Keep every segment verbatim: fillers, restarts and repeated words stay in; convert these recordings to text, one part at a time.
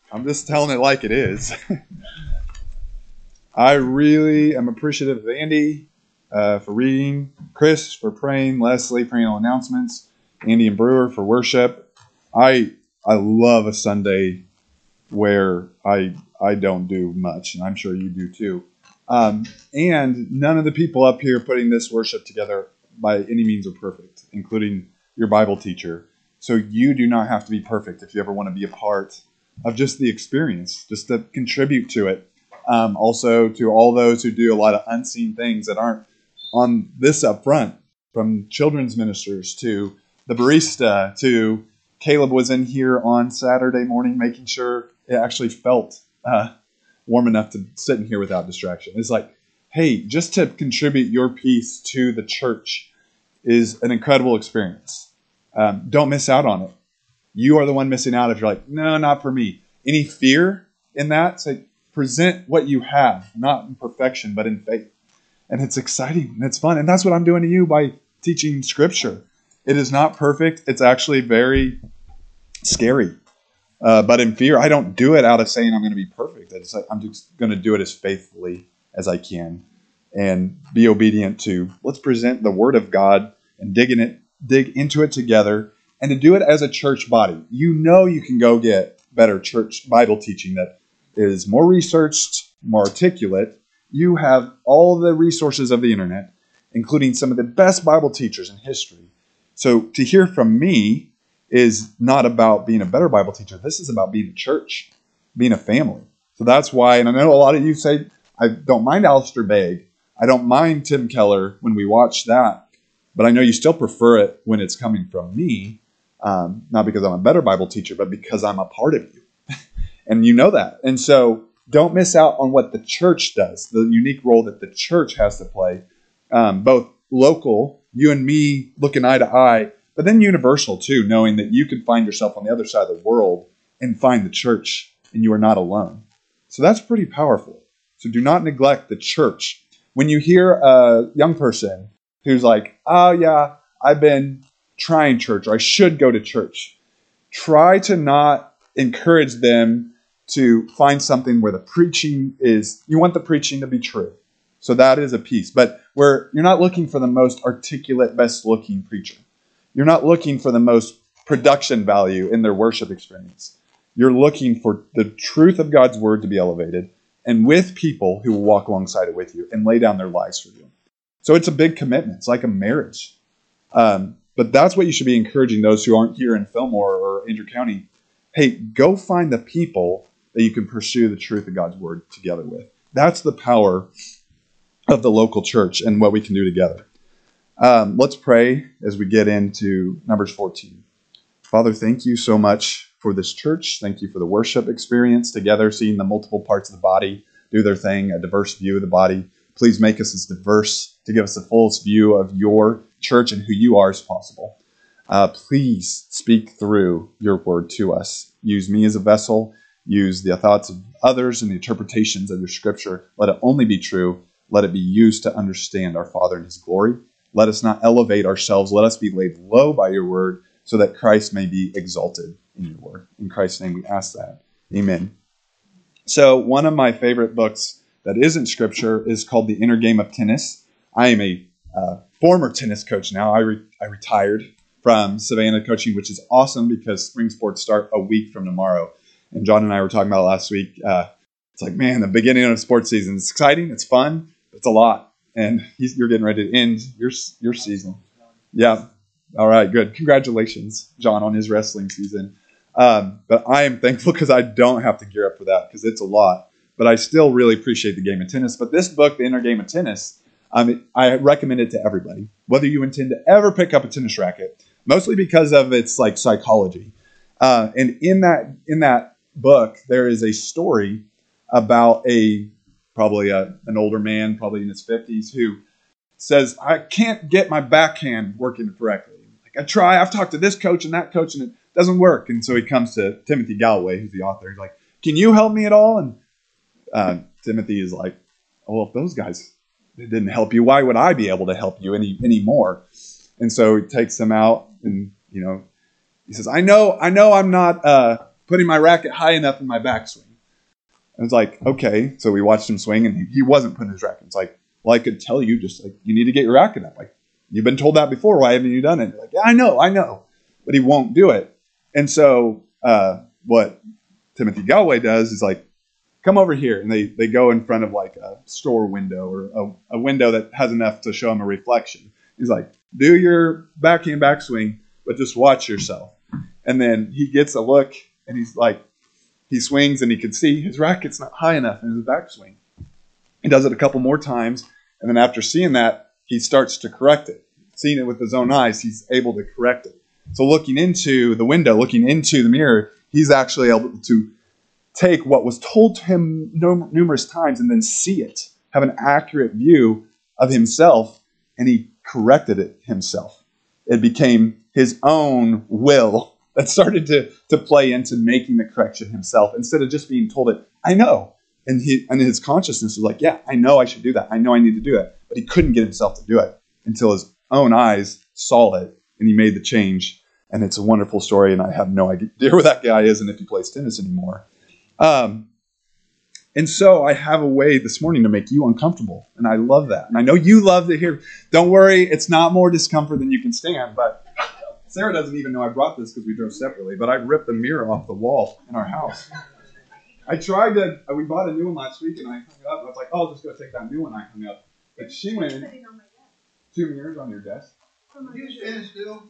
I'm just telling it like it is. I really am appreciative of Andy uh, for reading, Chris for praying, Leslie for annual announcements, Andy and Brewer for worship. I I love a Sunday where I I don't do much, and I'm sure you do too. Um, and none of the people up here putting this worship together by any means are perfect, including your Bible teacher. So you do not have to be perfect if you ever want to be a part of just the experience, just to contribute to it. Um, also, to all those who do a lot of unseen things that aren't on this up front, from children's ministers to the barista to Caleb was in here on Saturday morning making sure it actually felt uh, warm enough to sit in here without distraction. It's like, hey, just to contribute your piece to the church is an incredible experience. Um, don't miss out on it. You are the one missing out if you're like, no, not for me. Any fear in that? Say, present what you have, not in perfection, but in faith. And it's exciting and it's fun. And that's what I'm doing to you by teaching Scripture. It is not perfect. It's actually very scary. Uh, but in fear, I don't do it out of saying I'm going to be perfect. It's like, I'm just going to do it as faithfully as I can and be obedient to, let's present the Word of God and dig in it, dig into it together, and to do it as a church body. You know you can go get better church Bible teaching that is more researched, more articulate. You have all the resources of the internet, including some of the best Bible teachers in history. So to hear from me is not about being a better Bible teacher. This is about being a church, being a family. So that's why, and I know a lot of you say, I don't mind Alistair Begg. I don't mind Tim Keller when we watch that. But I know you still prefer it when it's coming from me, um, not because I'm a better Bible teacher, but because I'm a part of you. And you know that. And so don't miss out on what the church does, the unique role that the church has to play, um, both local, you and me looking eye to eye, but then universal too, knowing that you could find yourself on the other side of the world and find the church and you are not alone. So that's pretty powerful. So do not neglect the church. When you hear a young person who's like, oh yeah, I've been trying church, or I should go to church, try to not encourage them to find something where the preaching is, you want the preaching to be true. So that is a piece. But where you're not looking for the most articulate, best looking preacher. You're not looking for the most production value in their worship experience. You're looking for the truth of God's word to be elevated, and with people who will walk alongside it with you and lay down their lives for you. So it's a big commitment. It's like a marriage. Um, but that's what you should be encouraging those who aren't here in Fillmore or Andrew County. Hey, go find the people that you can pursue the truth of God's word together with. That's the power of the local church and what we can do together. Um, let's pray as we get into Numbers fourteen. Father, thank you so much for this church. Thank you for the worship experience together, seeing the multiple parts of the body do their thing, a diverse view of the body. Please make us as diverse to give us the fullest view of your church and who you are as possible. Uh, please speak through your word to us. Use me as a vessel. Use the thoughts of others and the interpretations of your scripture. Let it only be true. Let it be used to understand our Father and his glory. Let us not elevate ourselves. Let us be laid low by your word so that Christ may be exalted in your word. In Christ's name we ask that. Amen. So one of my favorite books that isn't scripture is called The Inner Game of Tennis. I am a uh, former tennis coach now. I, re- I retired from Savannah coaching, which is awesome because spring sports start a week from tomorrow. And John and I were talking about last week. Uh, it's like, man, the beginning of sports season. It's exciting. It's fun. It's a lot. And he's, you're getting ready to end your your season. Yeah. All right, good. Congratulations, John, on his wrestling season. Um, but I am thankful because I don't have to gear up for that because it's a lot. But I still really appreciate the game of tennis. But this book, The Inner Game of Tennis, um, I recommend it to everybody, whether you intend to ever pick up a tennis racket, mostly because of its like psychology. Uh, and in that in that book, there is a story about a probably a, an older man, probably in his fifties, who says, I can't get my backhand working correctly. Like I try, I've talked to this coach and that coach, and it doesn't work. And so he comes to Timothy Galloway, who's the author. He's like, can you help me at all? And uh, Timothy is like, oh, well, if those guys didn't help you, why would I be able to help you any anymore? And so he takes him out and, you know, he says, I know, I know I'm not uh, putting my racket high enough in my backswing. And it's like, okay. So we watched him swing, and he, he wasn't putting his racket. It's like, well, I could tell you just like, you need to get your racket up. Like, you've been told that before. Why haven't you done it? You're like, yeah, I know, I know. But he won't do it. And so uh, what Timothy Galway does is like, come over here. And they, they go in front of like a store window or a, a window that has enough to show him a reflection. He's like, do your backhand backswing, but just watch yourself. And then he gets a look, and he's like, he swings, and he can see his racket's not high enough in his backswing. He does it a couple more times, and then after seeing that, he starts to correct it. Seeing it with his own eyes, he's able to correct it. So looking into the window, looking into the mirror, he's actually able to take what was told to him numerous times and then see it, have an accurate view of himself, and he corrected it himself. It became his own will that started to, to play into making the correction himself instead of just being told it, I know. And he and his consciousness was like, yeah, I know I should do that. I know I need to do it. But he couldn't get himself to do it until his own eyes saw it, and he made the change. And it's a wonderful story, and I have no idea where that guy is and if he plays tennis anymore. Um, and so I have a way this morning to make you uncomfortable, and I love that. And I know you love to hear. Don't worry, it's not more discomfort than you can stand. But Sarah doesn't even know I brought this because we drove separately, but I ripped the mirror off the wall in our house. I tried to, we bought a new one last week, and I hung it up. And I was like, oh, I'll just go take that new one I hung up. But she went in, two mirrors on your desk. You stand still.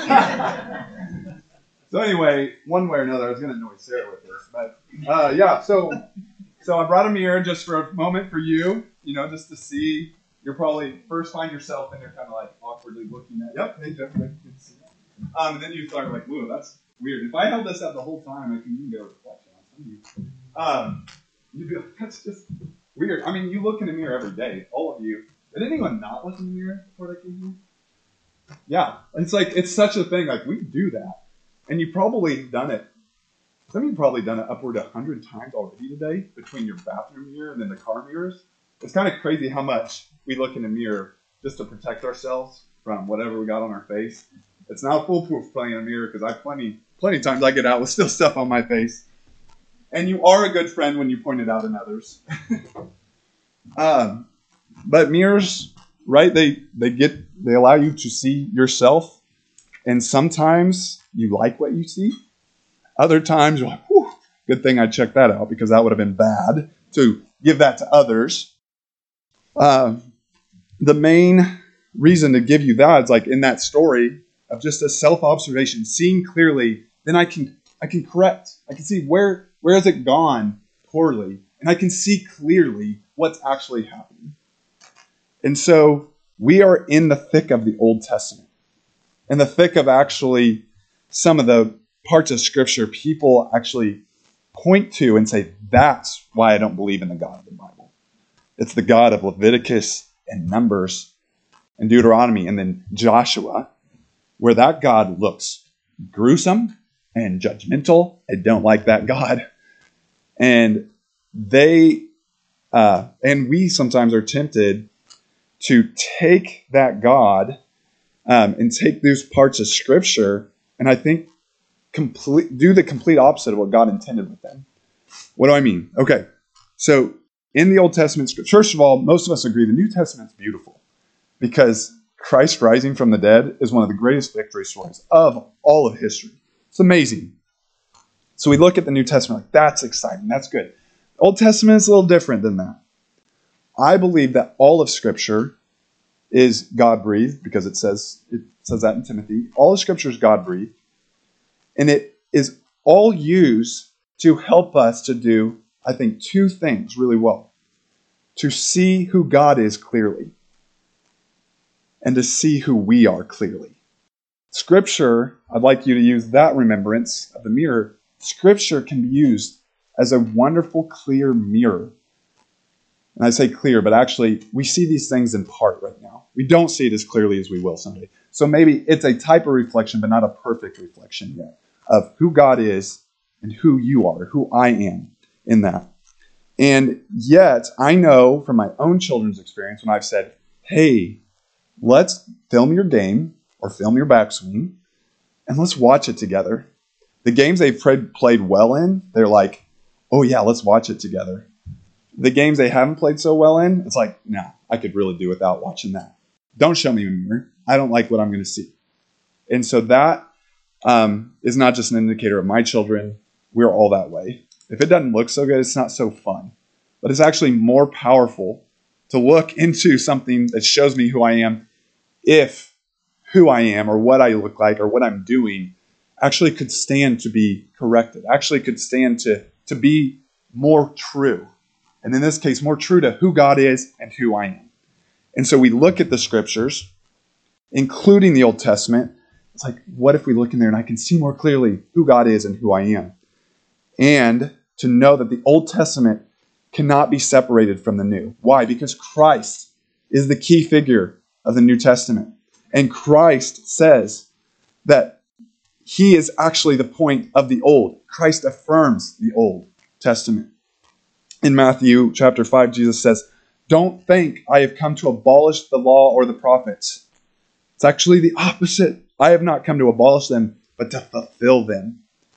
So anyway, one way or another, I was going to annoy Sarah with this. But uh, yeah, so so I brought a mirror just for a moment for you, you know, just to see. You'll probably first find yourself, and you're kind of like awkwardly looking at, yep, hey, Jeff, good to see you. Um, and then you start like, whoa, that's weird. If I held this up the whole time, I can even get a reflection on some of you. Um, you'd be like, that's just weird. I mean, you look in the mirror every day, all of you. Did anyone not look in the mirror before they came here? Yeah, it's like, it's such a thing. Like, we do that. And you've probably done it. Some of you probably done it upward of a hundred times already today between your bathroom mirror and then the car mirrors. It's kind of crazy how much we look in the mirror just to protect ourselves from whatever we got on our face. It's not foolproof playing in a mirror because I plenty, plenty of times I get out with still stuff on my face. And you are a good friend when you point it out in others. um, but mirrors, right? They they get they allow you to see yourself, and sometimes you like what you see. Other times you're like, whew, good thing I checked that out because that would have been bad to give that to others. Uh, the main reason to give you that is like in that story of just a self-observation, seeing clearly, then I can I can correct. I can see where where has it gone poorly, and I can see clearly what's actually happening. And so we are in the thick of the Old Testament, in the thick of actually some of the parts of Scripture people actually point to and say, that's why I don't believe in the God of the Bible. It's the God of Leviticus and Numbers and Deuteronomy and then Joshua, where that God looks gruesome and judgmental. I don't like that God. And they, uh, and we sometimes are tempted to take that God um, and take those parts of Scripture and I think complete do the complete opposite of what God intended with them. What do I mean? Okay, so in the Old Testament Scripture, first of all, most of us agree the New Testament's beautiful because Christ rising from the dead is one of the greatest victory stories of all of history. It's amazing. So we look at the New Testament like, that's exciting, that's good. The Old Testament is a little different than that. I believe that all of Scripture is God-breathed because it says it says that in Timothy. All of Scripture is God-breathed. And it is all used to help us to do, I think, two things really well. To see who God is clearly and to see who we are clearly. Scripture, I'd like you to use that remembrance of the mirror. Scripture can be used as a wonderful, clear mirror. And I say clear, but actually we see these things in part right now. We don't see it as clearly as we will someday. So maybe it's a type of reflection, but not a perfect reflection yet of who God is and who you are, who I am in that. And yet I know from my own children's experience when I've said, hey, let's film your game or film your backswing and let's watch it together. The games they've played, played well in, they're like, oh yeah, let's watch it together. The games they haven't played so well in, it's like, no, I could really do without watching that. Don't show me a mirror. I don't like what I'm going to see. And so that um, is not just an indicator of my children. We're all that way. If it doesn't look so good, it's not so fun. But it's actually more powerful to look into something that shows me who I am if who I am or what I look like or what I'm doing actually could stand to be corrected, actually could stand to, to be more true. And in this case, more true to who God is and who I am. And so we look at the scriptures, including the Old Testament. It's like, what if we look in there and I can see more clearly who God is and who I am? And to know that the Old Testament cannot be separated from the New. Why? Because Christ is the key figure of the New Testament. And Christ says that he is actually the point of the Old. Christ affirms the Old Testament. In Matthew chapter five, Jesus says, don't think I have come to abolish the law or the prophets. It's actually the opposite. I have not come to abolish them, but to fulfill them.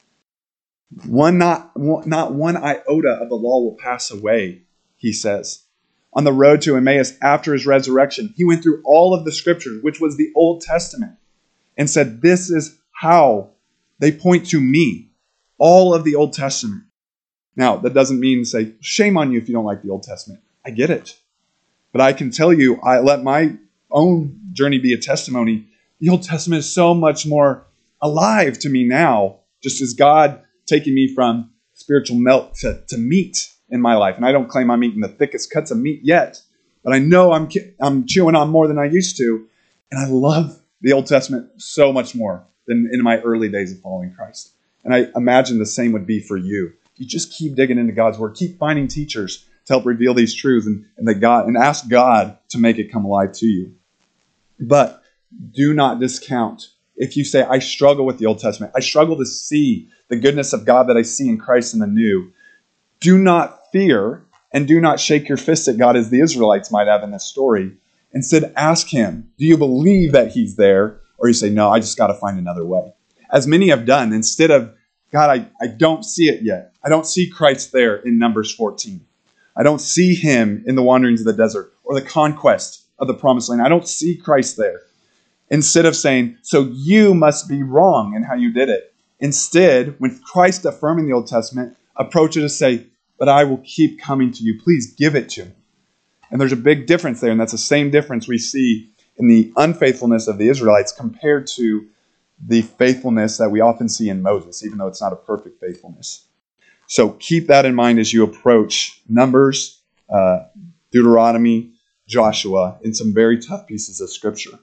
One not, not one iota of the law will pass away, he says. On the road to Emmaus after his resurrection, he went through all of the scriptures, which was the Old Testament, and said, this is how they point to me, all of the Old Testament. Now, that doesn't mean to say, shame on you if you don't like the Old Testament. I get it. But I can tell you, I let my own journey be a testimony. The Old Testament is so much more alive to me now, just as God taking me from spiritual milk to, to meat in my life. And I don't claim I'm eating the thickest cuts of meat yet, but I know I'm I'm chewing on more than I used to. And I love the Old Testament so much more than in my early days of following Christ. And I imagine the same would be for you. You just keep digging into God's Word, keep finding teachers to help reveal these truths, and, and that God and ask God to make it come alive to you. But do not discount if you say, I struggle with the Old Testament. I struggle to see the goodness of God that I see in Christ in the New. Do not fear and do not shake your fist at God as the Israelites might have in this story. Instead, ask him, do you believe that he's there? Or you say, no, I just got to find another way. As many have done, instead of, God, I, I don't see it yet. I don't see Christ there in Numbers fourteen. I don't see him in the wanderings of the desert or the conquest of the promised land. I don't see Christ there. Instead of saying, so you must be wrong in how you did it. Instead, when Christ affirming the Old Testament, approach it to say, but I will keep coming to you. Please give it to me. And there's a big difference there, and that's the same difference we see in the unfaithfulness of the Israelites compared to the faithfulness that we often see in Moses, even though it's not a perfect faithfulness. So keep that in mind as you approach Numbers, uh, Deuteronomy, Joshua, in some very tough pieces of Scripture.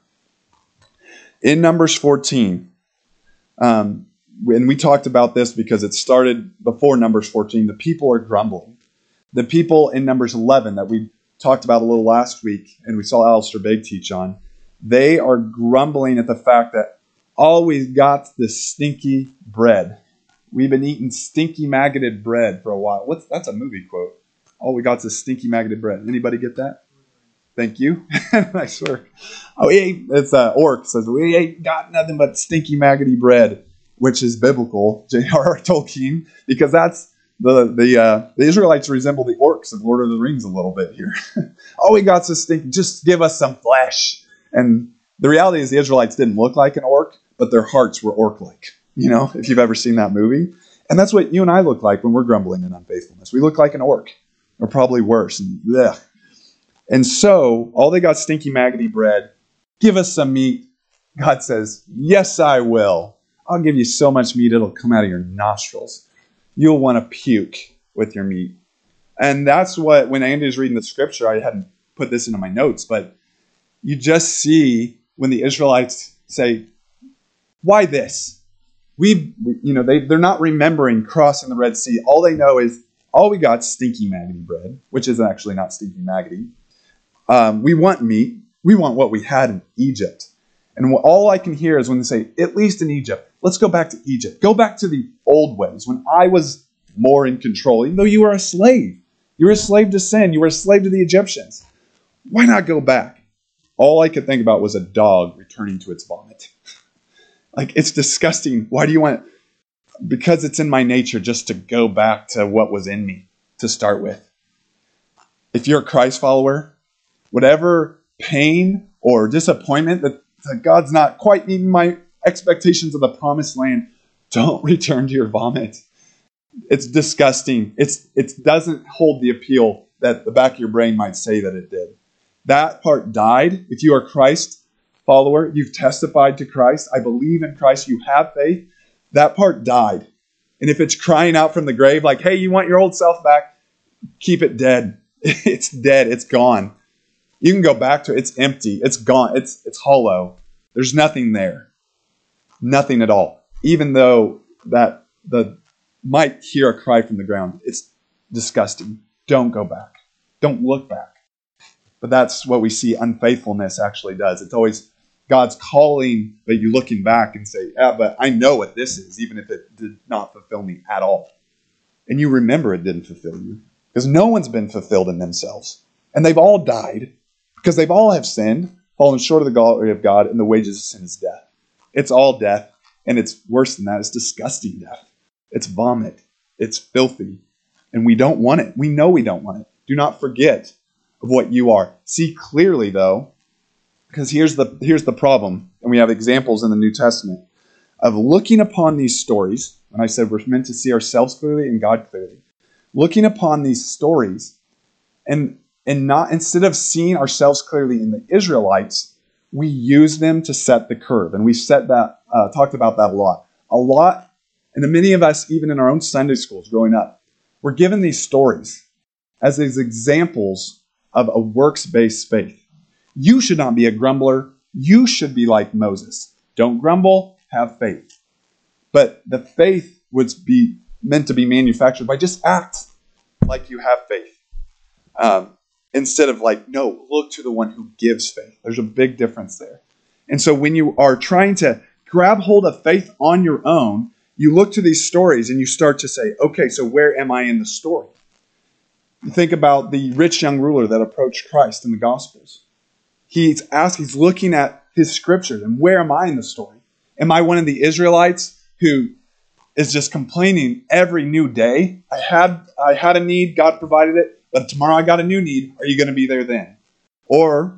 In Numbers fourteen, um, and we talked about this because it started before Numbers fourteen, the people are grumbling. The people in Numbers eleven that we talked about a little last week, and we saw Alistair Begg teach on, they are grumbling at the fact that all we've got this stinky bread. We've been eating stinky maggoted bread for a while. What's that's a movie quote. All we got is this stinky maggoted bread. Anybody get that? Thank you. Nice work. Oh, we ate, it's uh, Orc says, we ain't got nothing but stinky maggoty bread, which is biblical, J R R Tolkien, because that's the the uh, the Israelites resemble the orcs of Lord of the Rings a little bit here. All we got is stink. Just give us some flesh. And the reality is the Israelites didn't look like an orc, but their hearts were orc-like. You know, if you've ever seen that movie. And that's what you and I look like when we're grumbling in unfaithfulness. We look like an orc, or probably worse. And, ugh. and so, all they got stinky maggoty bread. Give us some meat. God says, yes, I will. I'll give you so much meat, it'll come out of your nostrils. You'll want to puke with your meat. And that's what, when Andy was reading the scripture, I hadn't put this into my notes, but you just see when the Israelites say, why this? We, you know, they, they're not remembering crossing the Red Sea. All they know is, all we got is stinky maggoty bread, which is actually not stinky maggoty. Um, we want meat. We want what we had in Egypt. And all I can hear is when they say, at least in Egypt, let's go back to Egypt. Go back to the old ways, when I was more in control, even though you were a slave. You were a slave to sin. You were a slave to the Egyptians. Why not go back? All I could think about was a dog returning to its vomit. Like, it's disgusting. Why do you want because it's in my nature just to go back to what was in me to start with. If you're a Christ follower, whatever pain or disappointment that, that God's not quite meeting my expectations of the promised land, don't return to your vomit. It's disgusting. It's it doesn't hold the appeal that the back of your brain might say that it did. That part died. If you are a Christ follower, you've testified to Christ, I believe in Christ, you have faith, that part died. And if it's crying out from the grave like, hey, you want your old self back, keep it dead. It's dead. It's gone. You can go back to it. It's empty. It's gone. It's it's hollow. There's nothing there. Nothing at all. Even though that the might hear a cry from the ground. It's disgusting. Don't go back. Don't look back. But that's what we see unfaithfulness actually does. It's always God's calling, but you looking back and say, yeah, but I know what this is, even if it did not fulfill me at all. And you remember it didn't fulfill you. Because no one's been fulfilled in themselves. And they've all died. Because they've all have sinned, fallen short of the glory of God, and the wages of sin is death. It's all death. And it's worse than that. It's disgusting death. It's vomit. It's filthy. And we don't want it. We know we don't want it. Do not forget of what you are. See clearly, though, because here's the, here's the problem. And we have examples in the New Testament of looking upon these stories. And I said we're meant to see ourselves clearly and God clearly. Looking upon these stories and, and not instead of seeing ourselves clearly in the Israelites, we use them to set the curve. And we set that, uh, talked about that a lot. A lot, and many of us, even in our own Sunday schools growing up, we're given these stories as these examples of a works-based faith. You should not be a grumbler. You should be like Moses. Don't grumble, have faith. But the faith would be meant to be manufactured by just act like you have faith. Um, instead of like, no, look to the one who gives faith. There's a big difference there. And so when you are trying to grab hold of faith on your own, you look to these stories and you start to say, okay, so where am I in the story? You think about the rich young ruler that approached Christ in the Gospels. He's asked, he's looking at his scriptures and where am I in the story? Am I one of the Israelites who is just complaining every new day? I had I had a need, God provided it, but tomorrow I got a new need. Are you going to be there then? Or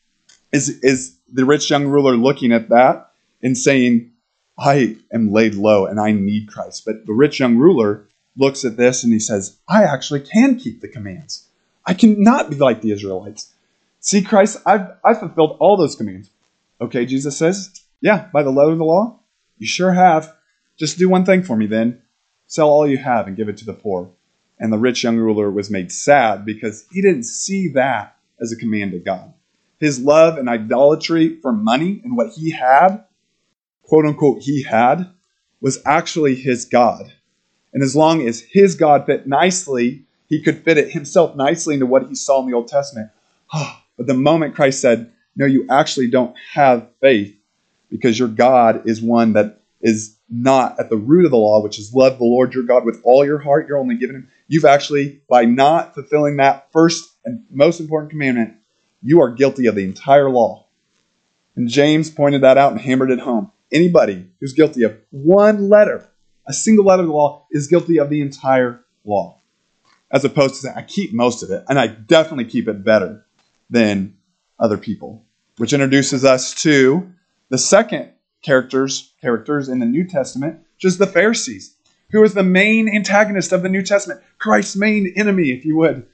is, is the rich young ruler looking at that and saying, I am laid low and I need Christ? But the rich young ruler looks at this and he says, I actually can keep the commands. I cannot be like the Israelites. See, Christ, I've, I've fulfilled all those commands. Okay, Jesus says, yeah, by the letter of the law, you sure have. Just do one thing for me then. Sell all you have and give it to the poor. And the rich young ruler was made sad because he didn't see that as a command of God. His love and idolatry for money and what he had, quote unquote, he had, was actually his God. And as long as his God fit nicely, he could fit it himself nicely into what he saw in the Old Testament. But the moment Christ said, no, you actually don't have faith because your God is one that is not at the root of the law, which is love the Lord your God with all your heart, you're only giving him. You've actually, by not fulfilling that first and most important commandment, you are guilty of the entire law. And James pointed that out and hammered it home. Anybody who's guilty of one letter, a single letter of the law, is guilty of the entire law. As opposed to saying, I keep most of it, and I definitely keep it better than other people. Which introduces us to the second characters, characters in the New Testament, which is the Pharisees, who is the main antagonist of the New Testament, Christ's main enemy, if you would.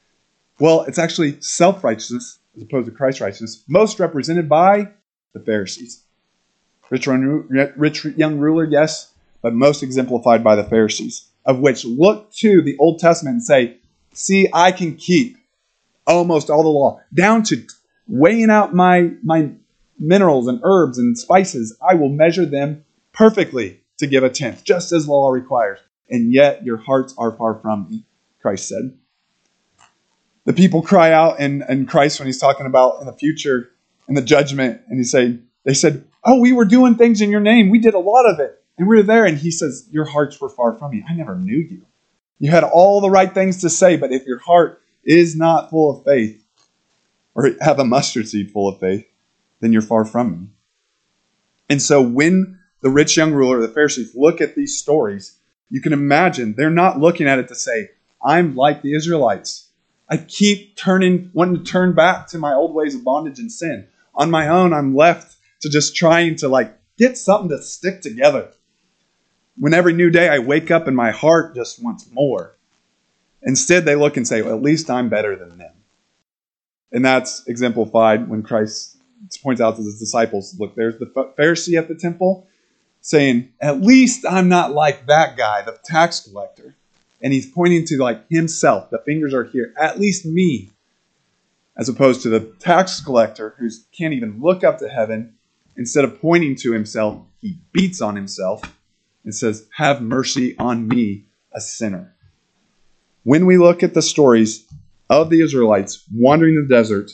Well, it's actually self-righteousness as opposed to Christ's righteousness, most represented by the Pharisees. Rich, rich young ruler, yes, but most exemplified by the Pharisees, of which look to the Old Testament and say, see, I can keep almost all the law, down to weighing out my, my minerals and herbs and spices. I will measure them perfectly to give a tenth, just as law requires. And yet your hearts are far from me, Christ said. The people cry out in, in Christ when he's talking about in the future, in the judgment, and he say, they said, oh, we were doing things in your name. We did a lot of it. And we were there. And he says, your hearts were far from me. I never knew you. You had all the right things to say, but if your heart is not full of faith, or have a mustard seed full of faith, then you're far from me. And so when the rich young ruler, the Pharisees, look at these stories, you can imagine they're not looking at it to say, I'm like the Israelites. I keep turning, wanting to turn back to my old ways of bondage and sin. On my own, I'm left to just trying to like get something to stick together. When every new day I wake up and my heart just wants more. Instead, they look and say, well, at least I'm better than them. And that's exemplified when Christ points out to his disciples, look, there's the Pharisee at the temple saying, at least I'm not like that guy, the tax collector. And he's pointing to like himself. The fingers are here. At least me. As opposed to the tax collector who can't even look up to heaven. Instead of pointing to himself, he beats on himself and says, have mercy on me, a sinner. When we look at the stories of the Israelites wandering the desert,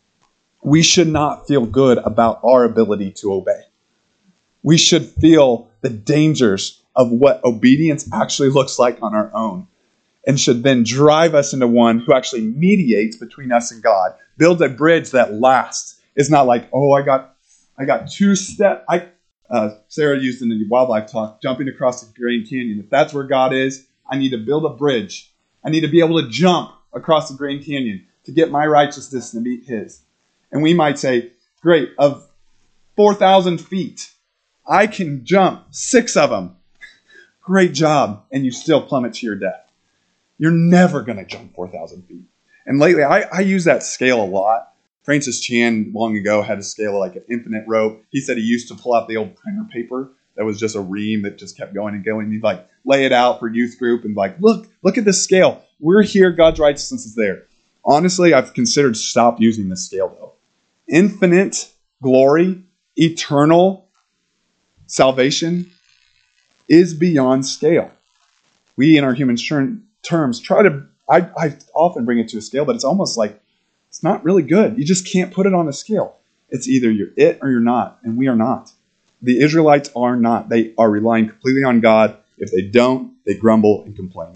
we should not feel good about our ability to obey. We should feel the dangers of what obedience actually looks like on our own, and should then drive us into one who actually mediates between us and God, builds a bridge that lasts. It's not like, oh, I got I got two steps. I uh, Sarah used in the wildlife talk, jumping across the Grand Canyon. If that's where God is, I need to build a bridge. I need to be able to jump across the Grand Canyon to get my righteousness to meet his. And we might say, great, of four thousand feet, I can jump six of them. Great job. And you still plummet to your death. You're never going to jump four thousand feet. And lately, I, I use that scale a lot. Francis Chan long ago had a scale like an infinite rope. He said he used to pull out the old printer paper that was just a ream that just kept going and going. He'd like lay it out for youth group and like, look, look at this scale. We're here. God's righteousness is there. Honestly, I've considered stop using this scale though. Infinite glory, eternal salvation is beyond scale. We in our human terms try to, I, I often bring it to a scale, but it's almost like it's not really good. You just can't put it on a scale. It's either you're it or you're not, and we are not. The Israelites are not. They are relying completely on God. If they don't, they grumble and complain.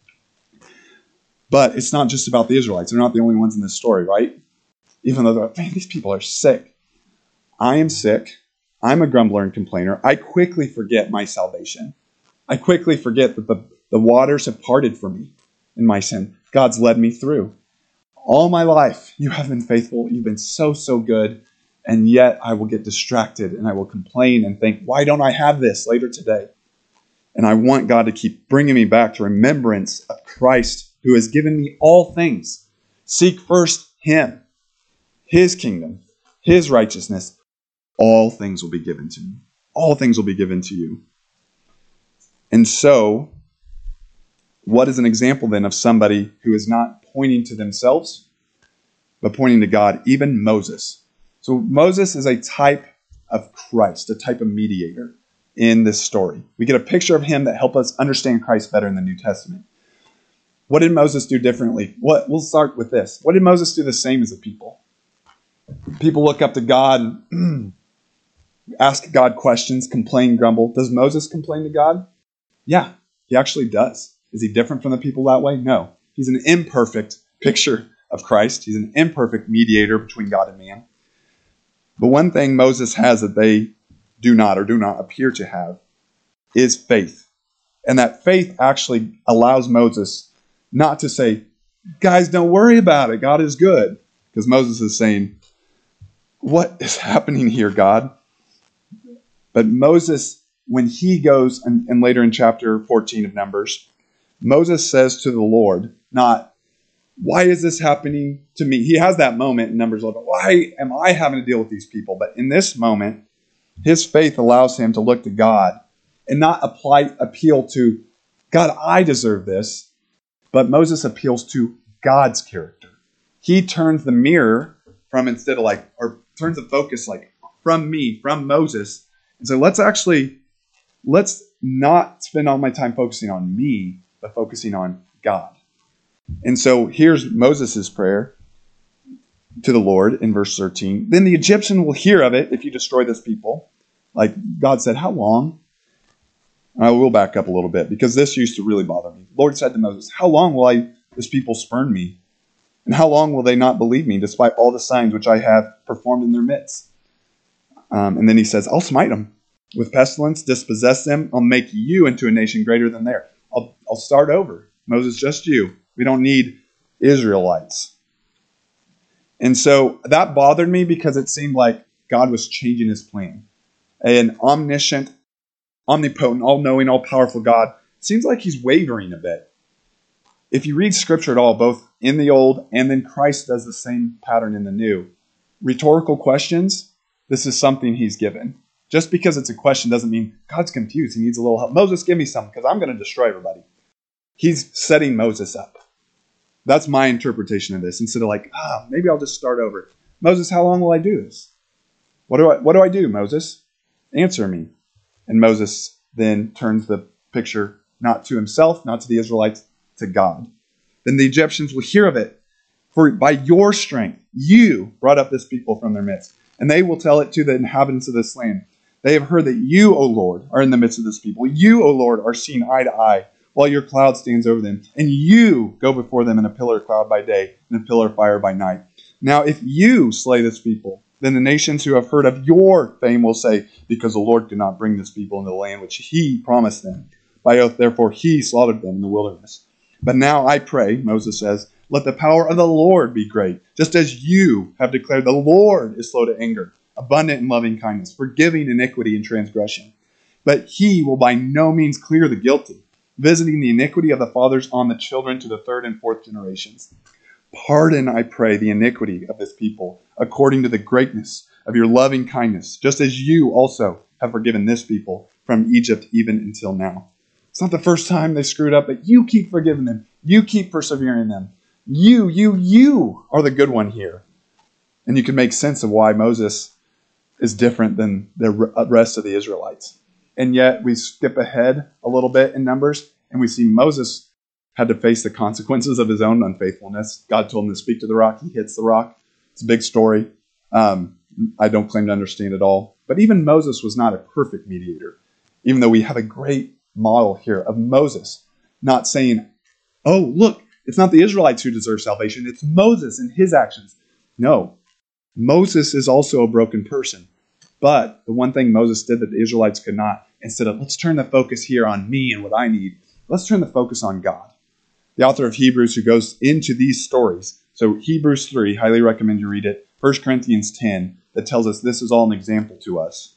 But it's not just about the Israelites. They're not the only ones in this story, right? Even though they're like, man, these people are sick. I am sick. I'm a grumbler and complainer. I quickly forget my salvation. I quickly forget that the, the waters have parted for me in my sin. God's led me through. All my life, you have been faithful. You've been so, so good. And yet I will get distracted and I will complain and think, why don't I have this later today? And I want God to keep bringing me back to remembrance of Christ who has given me all things. Seek first Him, His kingdom, His righteousness. All things will be given to me. All things will be given to you. And so, what is an example then of somebody who is not pointing to themselves, but pointing to God? Even Moses. So Moses is a type of Christ, a type of mediator in this story. We get a picture of him that helps us understand Christ better in the New Testament. What did Moses do differently? What, we'll start with this. What did Moses do the same as the people? People look up to God, ask God questions, complain, grumble. Does Moses complain to God? Yeah, he actually does. Is he different from the people that way? No. He's an imperfect picture of Christ. He's an imperfect mediator between God and man. But one thing Moses has that they do not or do not appear to have is faith. And that faith actually allows Moses not to say, guys, don't worry about it. God is good. Because Moses is saying, what is happening here, God? But Moses, when he goes, and, and later in chapter fourteen of Numbers, Moses says to the Lord, not, why is this happening to me? He has that moment in Numbers eleven. Why am I having to deal with these people? But in this moment, his faith allows him to look to God and not apply appeal to, God, I deserve this. But Moses appeals to God's character. He turns the mirror from instead of like, or turns the focus like from me, from Moses. And so let's actually, let's not spend all my time focusing on me, but focusing on God. And so here's Moses' prayer to the Lord in verse thirteen. Then the Egyptian will hear of it if you destroy this people. Like God said, how long? I will back up a little bit because this used to really bother me. The Lord said to Moses, how long will I, this people spurn me? And how long will they not believe me despite all the signs which I have performed in their midst? Um, and then he says, I'll smite them. with pestilence, dispossess them. I'll make you into a nation greater than theirs. I'll, I'll start over. Moses, just you. We don't need Israelites. And so that bothered me because it seemed like God was changing his plan. An omniscient, omnipotent, all-knowing, all-powerful God seems like he's wavering a bit. If you read Scripture at all, both in the Old and then Christ does the same pattern in the New, rhetorical questions, this is something he's given. Just because it's a question doesn't mean God's confused. He needs a little help. Moses, give me something because I'm going to destroy everybody. He's setting Moses up. That's my interpretation of this. Instead of like, ah, maybe I'll just start over. Moses, how long will I do this? What do I, what do I do, Moses? Answer me. And Moses then turns the picture not to himself, not to the Israelites, to God. Then the Egyptians will hear of it. For by your strength, you brought up this people from their midst. And they will tell it to the inhabitants of this land. They have heard that you, O Lord, are in the midst of this people. You, O Lord, are seen eye to eye, while your cloud stands over them. And you go before them in a pillar of cloud by day and a pillar of fire by night. Now, if you slay this people, then the nations who have heard of your fame will say, because the Lord could not bring this people into the land which he promised them. By oath, therefore, he slaughtered them in the wilderness. But now I pray, Moses says, let the power of the Lord be great, just as you have declared the Lord is slow to anger, abundant in loving kindness, forgiving iniquity and transgression. But he will by no means clear the guilty, visiting the iniquity of the fathers on the children to the third and fourth generations. Pardon, I pray, the iniquity of this people, according to the greatness of your loving kindness, just as you also have forgiven this people from Egypt even until now. It's not the first time they screwed up, but you keep forgiving them. You keep persevering them. You, you, you are the good one here. And you can make sense of why Moses is different than the rest of the Israelites. And yet we skip ahead a little bit in Numbers, and we see Moses had to face the consequences of his own unfaithfulness. God told him to speak to the rock. He hits the rock. It's a big story. Um, I don't claim to understand it all. But even Moses was not a perfect mediator, even though we have a great model here of Moses not saying, oh, look, it's not the Israelites who deserve salvation. It's Moses and his actions. No, Moses is also a broken person. But the one thing Moses did that the Israelites could not, instead of let's turn the focus here on me and what I need, let's turn the focus on God. The author of Hebrews who goes into these stories, so Hebrews three, highly recommend you read it, First Corinthians ten, that tells us this is all an example to us.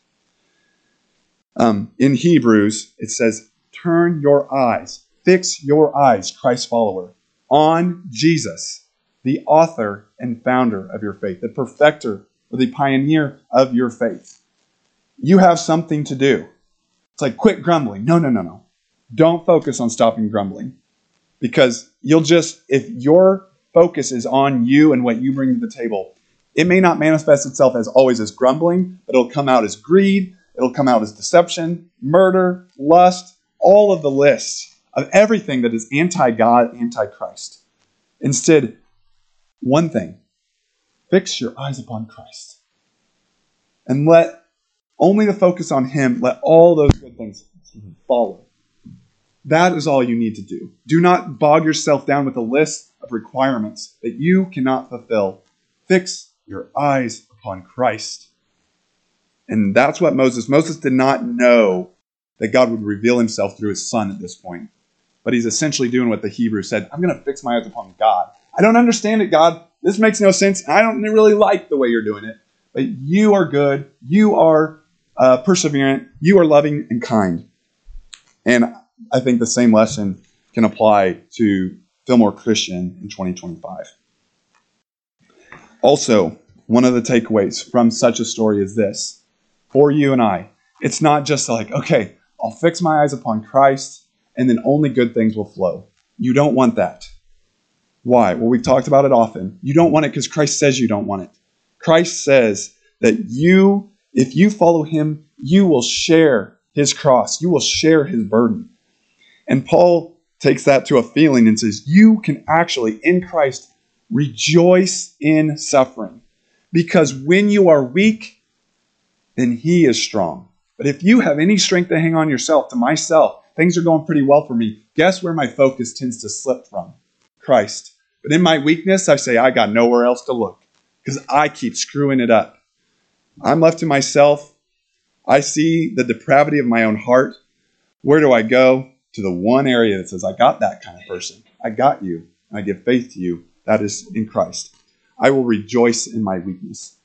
Um, in Hebrews, it says, turn your eyes, fix your eyes, Christ's follower, on Jesus, the author and founder of your faith, the perfecter or the pioneer of your faith. You have something to do. It's like, quit grumbling. No, no, no, no. Don't focus on stopping grumbling. Because you'll just, if your focus is on you and what you bring to the table, it may not manifest itself as always as grumbling, but it'll come out as greed, it'll come out as deception, murder, lust, all of the lists of everything that is anti-God, anti-Christ. Instead, one thing, fix your eyes upon Christ. And let only the focus on him, let all those good things follow. That is all you need to do. Do not bog yourself down with a list of requirements that you cannot fulfill. Fix your eyes upon Christ. And that's what Moses, Moses did not know that God would reveal himself through his son at this point. But he's essentially doing what the Hebrew said. I'm going to fix my eyes upon God. I don't understand it, God. This makes no sense. I don't really like the way you're doing it. But you are good. You are uh, perseverant. You are loving and kind. And I think the same lesson can apply to Fillmore Christian in twenty twenty-five. Also, one of the takeaways from such a story is this. For you and I, it's not just like, okay, I'll fix my eyes upon Christ and then only good things will flow. You don't want that. Why? Well, we've talked about it often. You don't want it because Christ says you don't want it. Christ says that you, if you follow him, you will share his cross. You will share his burden. And Paul takes that to a feeling and says, you can actually, in Christ, rejoice in suffering. Because when you are weak, then he is strong. But if you have any strength to hang on yourself, to myself, things are going pretty well for me. Guess where my focus tends to slip from? Christ. But in my weakness, I say, I got nowhere else to look because I keep screwing it up. I'm left to myself. I see the depravity of my own heart. Where do I go? To the one area that says, I got that kind of person. I got you. And I give faith to you. That is in Christ. I will rejoice in my weakness.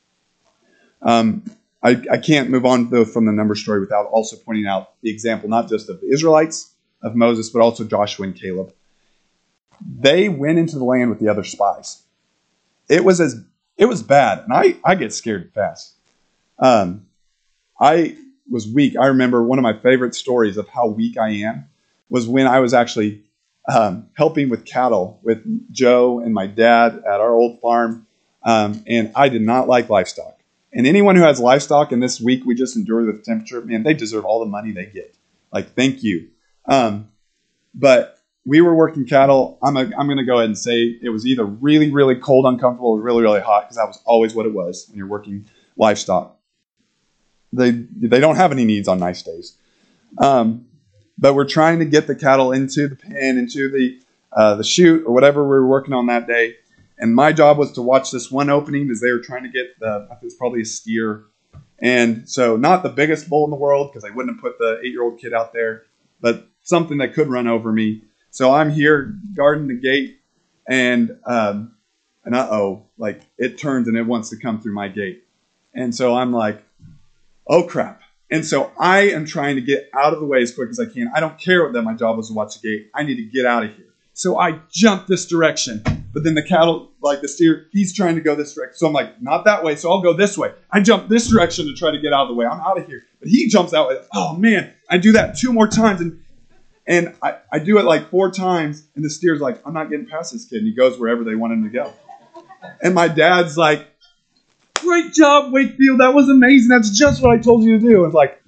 Um, I, I can't move on, though, from the Numbers story without also pointing out the example, not just of the Israelites, of Moses, but also Joshua and Caleb. They went into the land with the other spies. It was as it was bad, and I, I get scared fast. Um, I was weak. I remember one of my favorite stories of how weak I am was when I was actually um, helping with cattle with Joe and my dad at our old farm, um, and I did not like livestock. And anyone who has livestock in this week we just endured with temperature, man, they deserve all the money they get. Like, thank you. Um, but we were working cattle. I'm a, I'm going to go ahead and say it was either really, really cold, uncomfortable, or really, really hot, because that was always what it was when you're working livestock. They they don't have any needs on nice days. Um, but we're trying to get the cattle into the pen, into the uh, the chute, or whatever we were working on that day. And my job was to watch this one opening as they were trying to get the, I think it was probably a steer. And so not the biggest bull in the world, because I wouldn't have put the eight-year-old kid out there, but something that could run over me. So I'm here guarding the gate, and um, and uh-oh, like it turns and it wants to come through my gate. And so I'm like, oh crap. And so I am trying to get out of the way as quick as I can. I don't care that my job was to watch the gate. I need to get out of here. So I jump this direction. But then the cattle, like the steer, he's trying to go this direction. So I'm like, not that way, so I'll go this way. I jump this direction to try to get out of the way. I'm out of here. But he jumps out. Oh, man. I do that two more times. And and I, I do it like four times. And the steer's like, I'm not getting past this kid. And he goes wherever they want him to go. And my dad's like, great job, Wakefield. That was amazing. That's just what I told you to do. And it's like,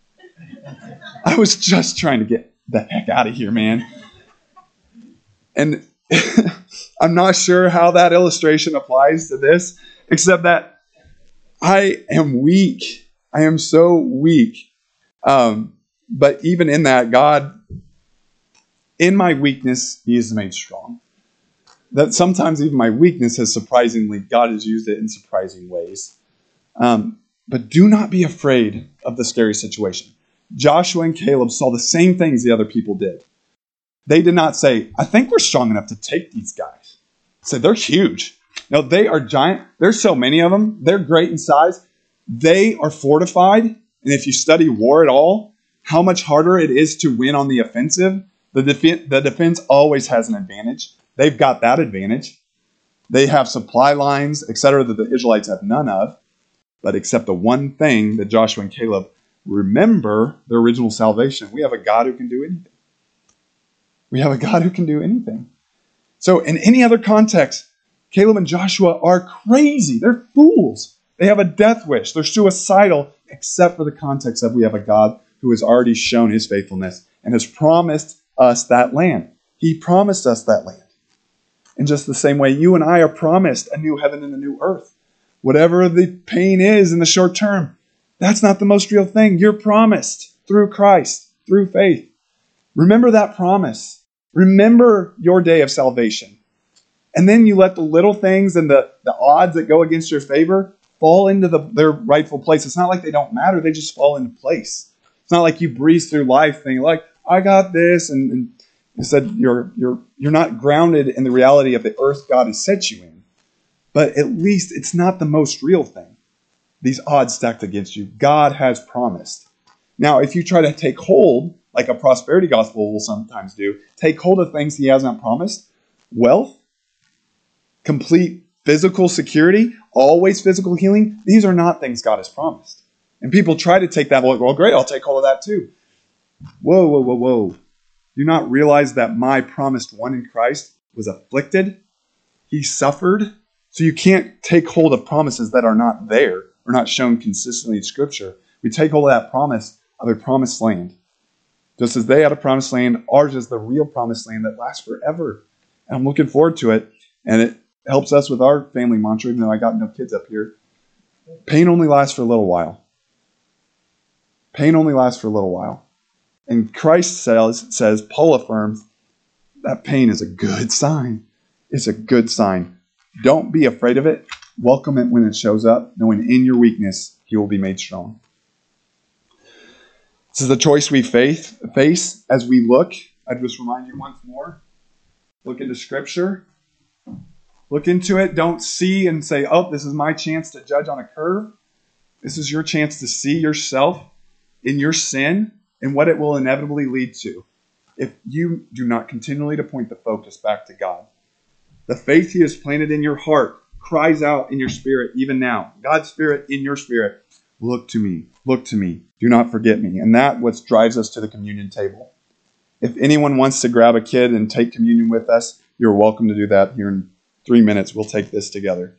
I was just trying to get the heck out of here, man. And I'm not sure how that illustration applies to this, except that I am weak. I am so weak. Um, but even in that, God, in my weakness, He is made strong. That sometimes even my weakness has surprisingly, God has used it in surprising ways. Um, but do not be afraid of the scary situation. Joshua and Caleb saw the same things the other people did. They did not say, I think we're strong enough to take these guys. They said, they're huge. No, they are giant. There's so many of them. They're great in size. They are fortified. And if you study war at all, how much harder it is to win on the offensive. The, def- the defense always has an advantage. They've got that advantage. They have supply lines, et cetera, that the Israelites have none of. But except the one thing that Joshua and Caleb remember, their original salvation. We have a God who can do anything. We have a God who can do anything. So in any other context, Caleb and Joshua are crazy. They're fools. They have a death wish. They're suicidal, except for the context of we have a God who has already shown His faithfulness and has promised us that land. He promised us that land. In just the same way, you and I are promised a new heaven and a new earth. Whatever the pain is in the short term, that's not the most real thing. You're promised through Christ, through faith. Remember that promise. Remember your day of salvation. And then you let the little things and the, the odds that go against your favor fall into the, their rightful place. It's not like they don't matter. They just fall into place. It's not like you breeze through life thinking like, I got this. And, and instead, you're, you're, you're not grounded in the reality of the earth God has set you in. But at least it's not the most real thing. These odds stacked against you. God has promised. Now, if you try to take hold, like a prosperity gospel will sometimes do, take hold of things He has not promised, wealth, complete physical security, always physical healing, these are not things God has promised. And people try to take that, well, great, I'll take hold of that too. Whoa, whoa, whoa, whoa. Do you not realize that my promised one in Christ was afflicted? He suffered. So you can't take hold of promises that are not there or not shown consistently in Scripture. We take hold of that promise of a promised land. Just as they had a promised land, ours is the real promised land that lasts forever. And I'm looking forward to it. And it helps us with our family mantra, even though I got no kids up here. Pain only lasts for a little while. Pain only lasts for a little while. And Christ says, says, Paul affirms, that pain is a good sign. It's a good sign. Don't be afraid of it. Welcome it when it shows up, knowing in your weakness, He will be made strong. This is the choice we faith, face as we look. I'd just remind you once more. Look into Scripture. Look into it. Don't see and say, oh, this is my chance to judge on a curve. This is your chance to see yourself in your sin and what it will inevitably lead to if you do not continually to point the focus back to God. The faith He has planted in your heart cries out in your spirit even now. God's Spirit in your spirit. Look to me. Look to me. Do not forget me. And that what drives us to the communion table. If anyone wants to grab a kid and take communion with us, you're welcome to do that. Here in three minutes, we'll take this together.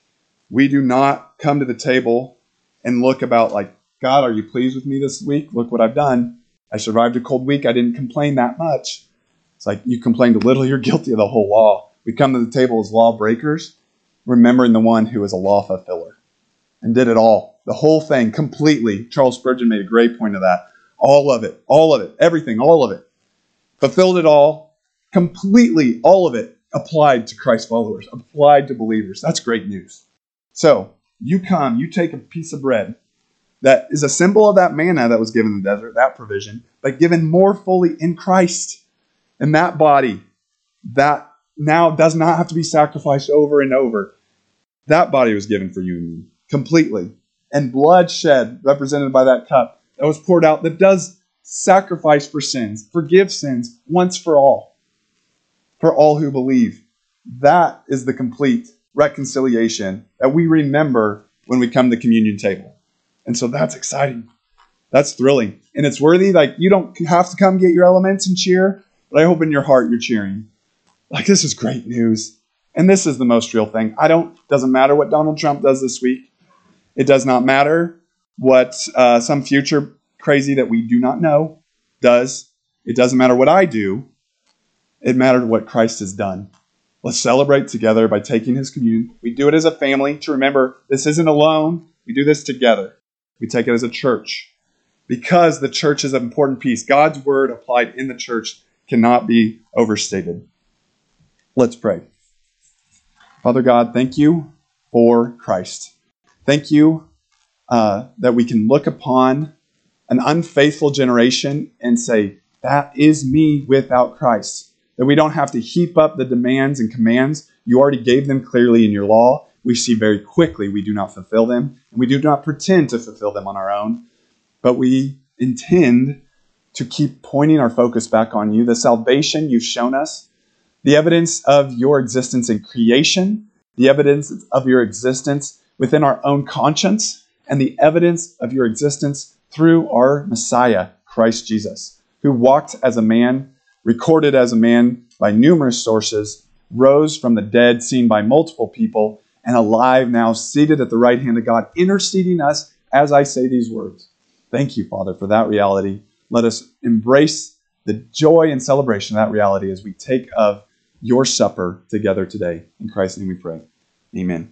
We do not come to the table and look about like, God, are you pleased with me this week? Look what I've done. I survived a cold week. I didn't complain that much. It's like you complained a little, you're guilty of the whole law. We come to the table as lawbreakers, remembering the one who is a law fulfiller and did it all. The whole thing completely. Charles Spurgeon made a great point of that. All of it, all of it, everything, all of it. Fulfilled it all, completely, all of it applied to Christ followers, applied to believers. That's great news. So you come, you take a piece of bread that is a symbol of that manna that was given in the desert, that provision, but given more fully in Christ. And that body, that now does not have to be sacrificed over and over. That body was given for you and me, completely. And blood shed, represented by that cup, that was poured out, that does sacrifice for sins, forgive sins once for all, for all who believe. That is the complete reconciliation that we remember when we come to the communion table. And so that's exciting. That's thrilling. And it's worthy. Like, you don't have to come get your elements and cheer, but I hope in your heart you're cheering. Like, this is great news. And this is the most real thing. I don't, doesn't matter what Donald Trump does this week. It does not matter what uh, some future crazy that we do not know does. It doesn't matter what I do. It matters what Christ has done. Let's celebrate together by taking His communion. We do it as a family to remember this isn't alone. We do this together. We take it as a church because the church is an important piece. God's word applied in the church cannot be overstated. Let's pray. Father God, thank you for Christ. Thank you uh, that we can look upon an unfaithful generation and say, that is me without Christ. That we don't have to heap up the demands and commands. You already gave them clearly in your law. We see very quickly we do not fulfill them, and we do not pretend to fulfill them on our own, but we intend to keep pointing our focus back on you, the salvation you've shown us, the evidence of your existence in creation, the evidence of your existence within our own conscience, and the evidence of your existence through our Messiah, Christ Jesus, who walked as a man, recorded as a man by numerous sources, rose from the dead, seen by multiple people, and alive now, seated at the right hand of God, interceding us as I say these words. Thank you, Father, for that reality. Let us embrace the joy and celebration of that reality as we take of your supper together today. In Christ's name we pray. Amen.